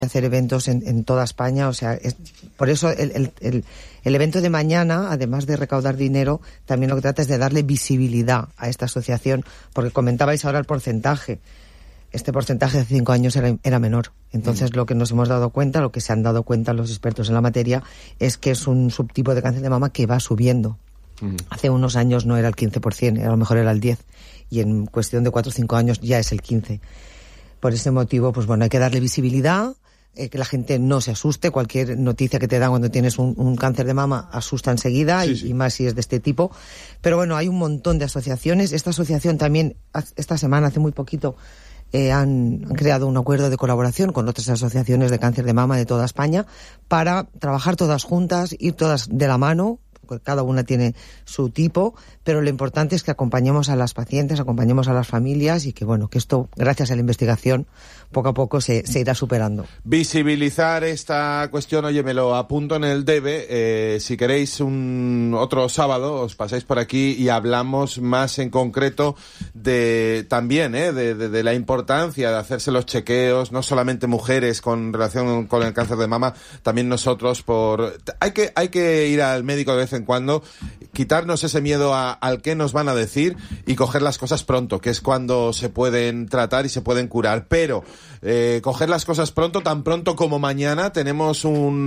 hacer eventos en toda España, o sea, por eso el evento de mañana, además de recaudar dinero, también lo que trata es de darle visibilidad a esta asociación, porque comentabais ahora el porcentaje. Este porcentaje hace 5 años era menor. Entonces, lo que nos hemos dado cuenta, lo que se han dado cuenta los expertos en la materia, es que es un subtipo de cáncer de mama que va subiendo. Hace unos años no era el 15%, a lo mejor era el 10%, y en cuestión de 4 o 5 años ya es el 15%. Por ese motivo, pues bueno, hay que darle visibilidad, que la gente no se asuste. Cualquier noticia que te dan cuando tienes un cáncer de mama asusta enseguida, sí. Y más si es de este tipo. Pero bueno, hay un montón de asociaciones. Esta asociación también, esta semana, hace muy poquito, han creado un acuerdo de colaboración con otras asociaciones de cáncer de mama de toda España para trabajar todas juntas, ir todas de la mano. Cada una tiene su tipo, pero lo importante es que acompañemos a las pacientes, acompañemos a las familias y que, bueno, que esto, gracias a la investigación, poco a poco se irá superando. Visibilizar esta cuestión, oye, me lo apunto en el debe. Si queréis otro sábado, os pasáis por aquí y hablamos más en concreto de también, de la importancia de hacerse los chequeos, no solamente mujeres con relación con el cáncer de mama, también nosotros hay que ir al médico de vez en cuando, quitarnos ese miedo al que nos van a decir y coger las cosas pronto, que es cuando se pueden tratar y se pueden curar. Pero coger las cosas pronto, tan pronto como mañana, tenemos un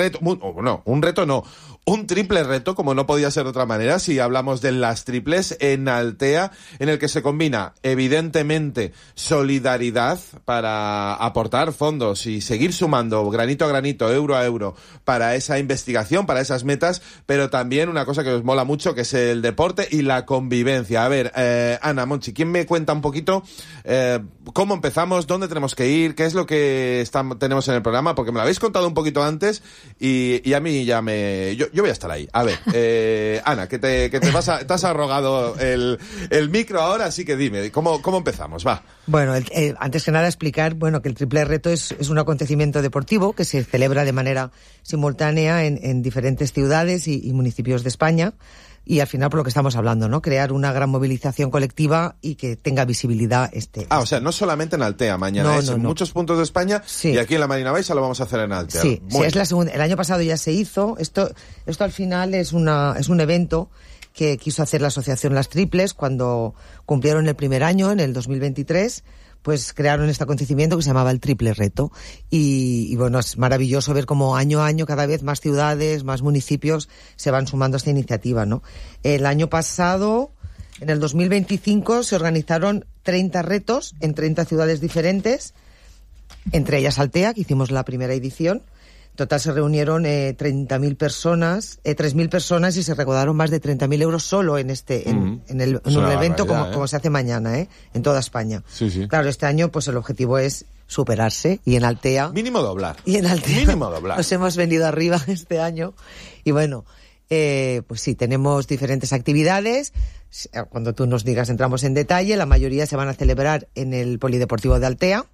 triple reto, como no podía ser de otra manera, si hablamos de las triples, en Altea, en el que se combina, evidentemente, solidaridad para aportar fondos y seguir sumando granito a granito, euro a euro, para esa investigación, para esas metas, pero también una cosa que os mola mucho, que es el deporte y la convivencia. A ver, Ana, Monchi, ¿quién me cuenta un poquito cómo empezamos, dónde tenemos que ir, qué es lo que tenemos en el programa? Porque me lo habéis contado un poquito antes y a mí ya yo voy a estar ahí. A ver, Ana, que te has arrogado el micro ahora, así que dime, ¿cómo empezamos? Va. Bueno, antes que nada explicar, que el triple reto es un acontecimiento deportivo que se celebra de manera simultánea en diferentes ciudades y municipios de España. Y al final, por lo que estamos hablando, ¿no? Crear una gran movilización colectiva y que tenga visibilidad o sea, no solamente en Altea, mañana en muchos puntos de España, sí. Y aquí en la Marina Baixa lo vamos a hacer en Altea. Sí, es la segunda. El año pasado ya se hizo. Esto al final es un evento que quiso hacer la asociación Las Triples cuando cumplieron el primer año, en el 2023. Pues crearon este acontecimiento que se llamaba el Triple Reto. Y bueno, es maravilloso ver cómo año a año cada vez más ciudades, más municipios se van sumando a esta iniciativa, ¿no? El año pasado, en el 2025, se organizaron 30 retos en 30 ciudades diferentes, entre ellas Altea, que hicimos la primera edición. En total se reunieron 3.000 personas y se recaudaron más de 30.000 euros solo en un evento como se hace mañana, en toda España. Sí, sí. Claro, este año pues el objetivo es superarse y en Altea... Mínimo doblar. Nos hemos venido arriba este año y bueno, pues sí, tenemos diferentes actividades. Cuando tú nos digas entramos en detalle, la mayoría se van a celebrar en el Polideportivo de Altea.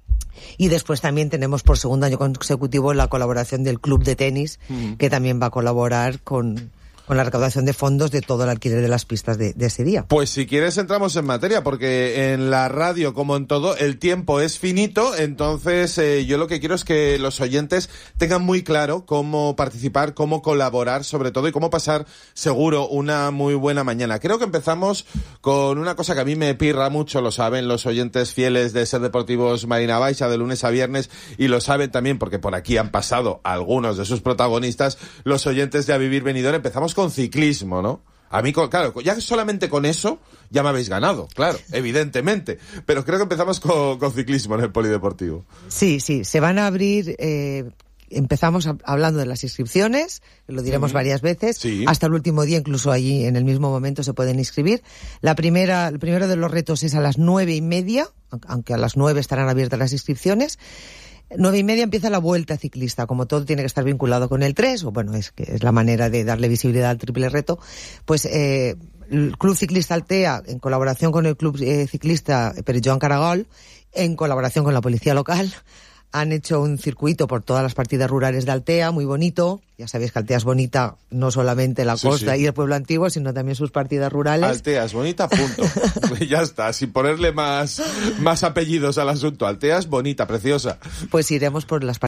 Y después también tenemos por segundo año consecutivo la colaboración del Club de Tenis, que también va a colaborar con la recaudación de fondos de todo el alquiler de las pistas de ese día. Pues si quieres entramos en materia, porque en la radio, como en todo, el tiempo es finito, entonces yo lo que quiero es que los oyentes tengan muy claro cómo participar, cómo colaborar sobre todo y cómo pasar seguro una muy buena mañana. Creo que empezamos con una cosa que a mí me pirra mucho, lo saben los oyentes fieles de Ser Deportivos Marina Baixa de lunes a viernes y lo saben también porque por aquí han pasado algunos de sus protagonistas, los oyentes de A Vivir Benidorm. Empezamos con ciclismo, ¿no? A mí, claro, ya solamente con eso ya me habéis ganado, claro, evidentemente. Pero creo que empezamos con ciclismo en el Polideportivo. Sí, se van a abrir... Empezamos hablando de las inscripciones, lo diremos varias veces, sí. Hasta el último día, incluso allí en el mismo momento se pueden inscribir. El primero de los retos es a las 9:30, aunque a las 9 estarán abiertas las inscripciones. 9:30 empieza la vuelta ciclista, como todo tiene que estar vinculado con el 3, o bueno, es la manera de darle visibilidad al triple reto, pues el Club Ciclista Altea, en colaboración con el Club Ciclista Pere Joan Caragol, en colaboración con la policía local, han hecho un circuito por todas las partidas rurales de Altea, muy bonito. Ya sabéis que Altea es bonita, no solamente la costa y el pueblo antiguo, sino también sus partidas rurales. Altea es bonita, punto. Ya está, sin ponerle más apellidos al asunto. Altea es bonita, preciosa. Pues iremos por las